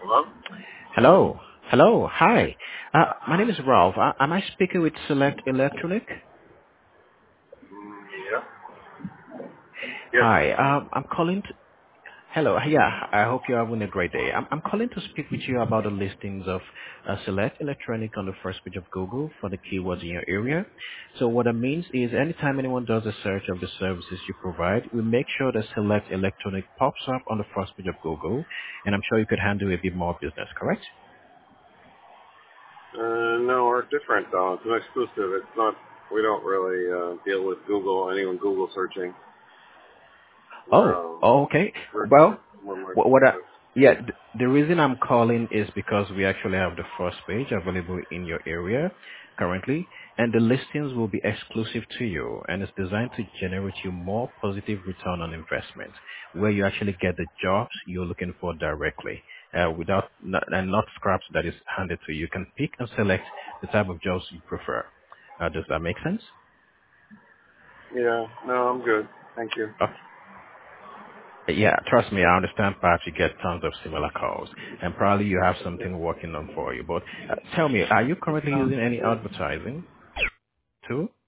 Hello? Hello. Hello. Hi. My name is Ralph. Am I speaking with Select Electronic? Yeah. Yes. Hi. I'm calling. Hello. Yeah. I hope you're having a great day. I'm calling to speak with you about the listings of Select Electronic on the first page of Google for the keywords in your area. So what that means is anytime anyone does a search of the services you provide, we make sure that Select Electronic pops up on the first page of Google, and I'm sure you could handle a bit more business. Correct? No, we're different though. It's an exclusive. It's not. We don't really deal with Google. Anyone Google searching. We're Okay. we're Well, we're more what I, exclusive. yeah, the reason I'm calling is because we actually have the first page available in your area currently, and the listings will be exclusive to you, and it's designed to generate you more positive return on investment, where you actually get the jobs you're looking for directly, and not scraps that is handed to you. You can pick and select the type of jobs you prefer. Does that make sense? Yeah. No, I'm good. Thank you. Yeah, trust me, I understand perhaps you get tons of similar calls, and probably you have something working on for you. But tell me, are you currently No. using any advertising too?